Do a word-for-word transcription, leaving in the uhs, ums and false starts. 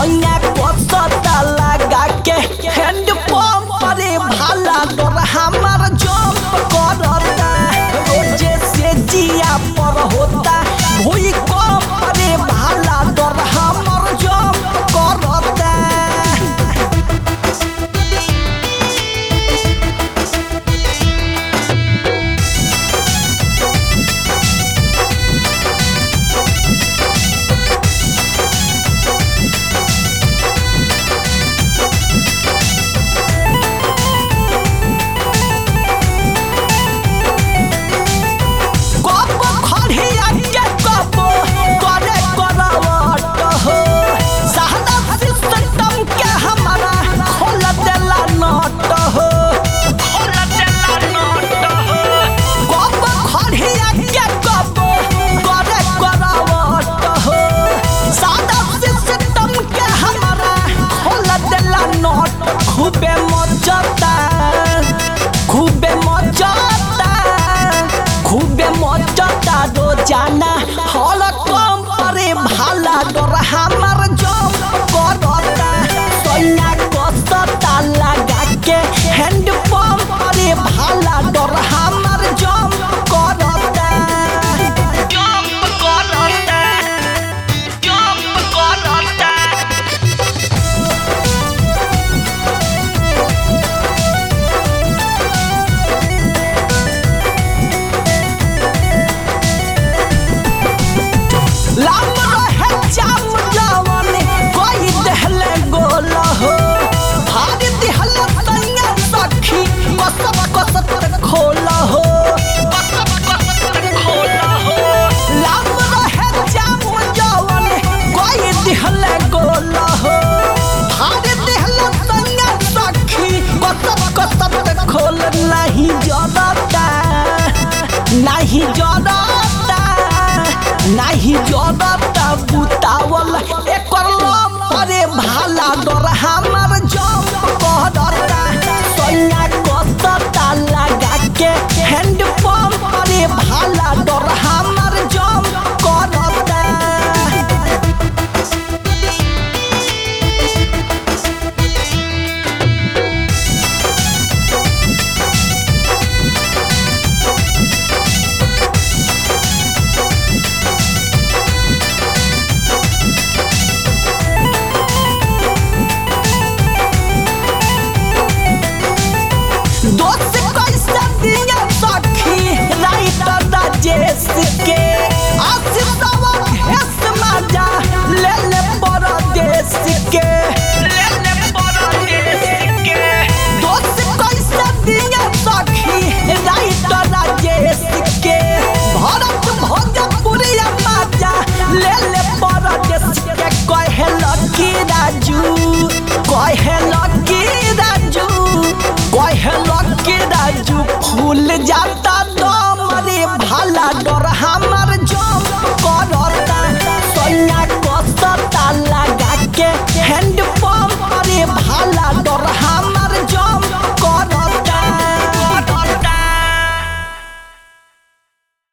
सोनिया कोसता लगा के hand pump रे भाला डर हमार जंप करता रोजे से जिया पर होता भूई कंप रे भाला डर हमार जंप करता। खूबे मचता खूबे मचता खूबे मचता रोजाना हल कम परे भाला डर हमार जंप करता सोनिया कोसता लगा के हैंड पंप रे भाला डर हमार जंप करता जंप करता जंप करता। नहीं जरता नहीं जरता नहीं जरता बुतावल एकर लपरे भाला डर हमार जंप करता सोनिया कोसता लगा के हैंड पंप रे भाला डर हमार जंप करता। दोस्त कैसे दिया सखी राइटर राजेश के आशीषवा हेस मजा ले ले परदेश के ले ले परदेश के दोस्त कैसे दिया सखी राइटर राजेश के भरत भोजपुरिया मजा ले ले परदेश के कहे लकी राजू कहे लकी राजू कहे लकी राजू फूल जाता